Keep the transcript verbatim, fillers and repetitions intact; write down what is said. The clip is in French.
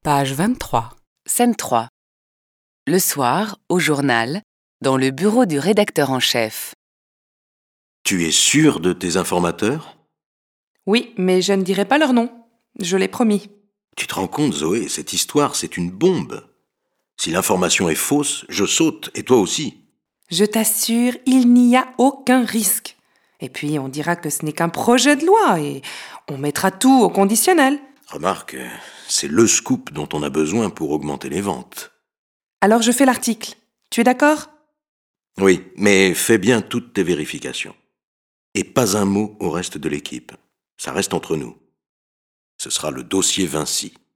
Page vingt-trois. Scène trois. Le soir, au journal, dans le bureau du rédacteur en chef. Tu es sûr de tes informateurs ? Oui, mais je ne dirai pas leur nom. Je l'ai promis. Tu te rends compte, Zoé, cette histoire, c'est une bombe. Si l'information est fausse, je saute, et toi aussi. Je t'assure, il n'y a aucun risque. Et puis, on dira que ce n'est qu'un projet de loi et on mettra tout au conditionnel. Remarque, c'est le scoop dont on a besoin pour augmenter les ventes. Alors je fais l'article. Tu es d'accord ? Oui, mais fais bien toutes tes vérifications. Et pas un mot au reste de l'équipe. Ça reste entre nous. Ce sera le dossier Vinci.